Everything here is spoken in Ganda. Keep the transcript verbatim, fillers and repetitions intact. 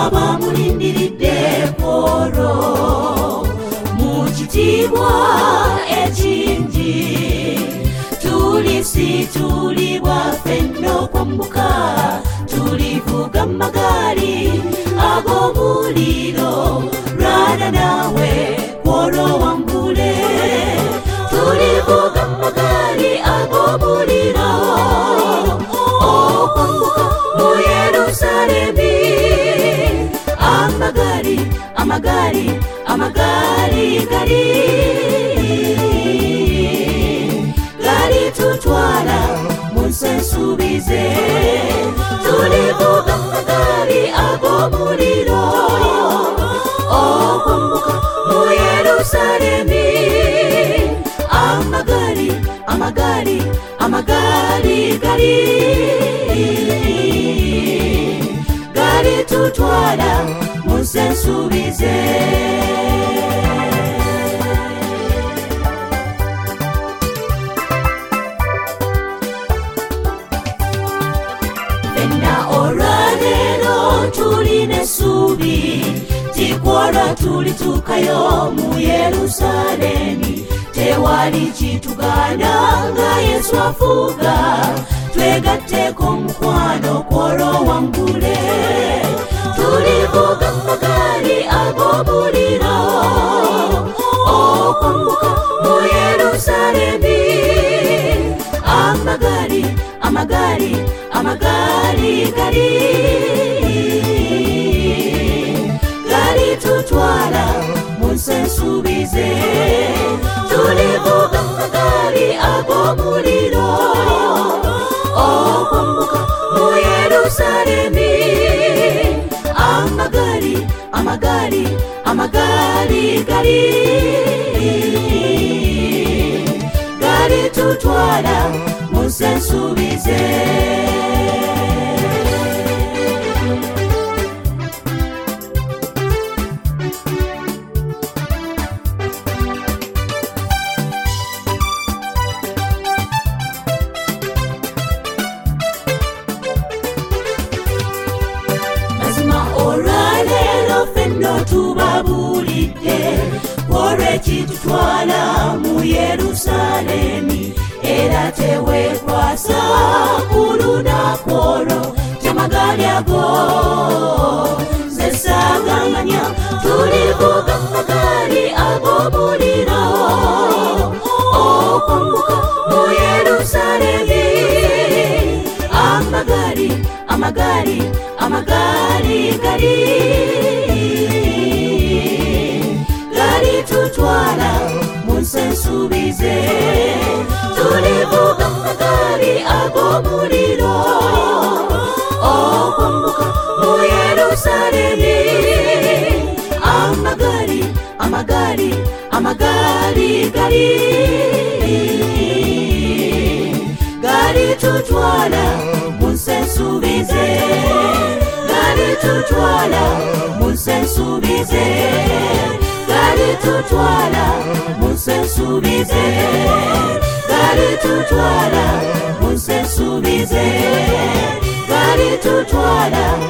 abamulindiridde kwolwo mu kitiibwa ekingi tulisitulibwa ffenna okwambuka tulivuga amagaali ag'omuliro lwana naawe kwolwo wambule tulivuga amagaali ag'omuliro okwambuka mu Yerusalemi amagaali amagaali amagaali gali gali tutwala mu nsi ensuubize tulivuga amagaali ag'omuliro okwambuka mu Yerusalemi amagaali amagaali amagaali gali gali tutwala mu nsi ensuubize ffenna olwaleero tulina essuubi tikwolwo tulituukayo mu Yerusalemi tewali kitugaana nga Yesu afuuga twegatteko omukwano kwolwo wangule tulivuga amagaali ag'omuliro okwambuka mu Yerusalemi amagaali amagaali amagaali gali gali tutwala mu nsi ensuubize tulivuga amagaali ag'omuliro okwambuka mu Yerusalemi amagaali amagaali amagaali gali gali tutwala mu nsi ensuubize tubabulidde olw'ekitutwala mu Yerusalemi era teweekwasa ku lunaku olwo kyamagaali ago nze saaganganya tulivuga amagaali ag'omuliro okwambuka mu Yerusalemi amagaali amagaali amagaali gali tutwala mu nsi ensuubize tulivuga amagaali ag'omuliro okwambuka mu Yerusalemi amagaali amagaali amagaali gali gali tutwala mu nsi ensuubize gali tutwala mu nsi ensuubize gali tutwala mu nsi ensuubize gali tutwala mu nsi ensuubize gali tutwala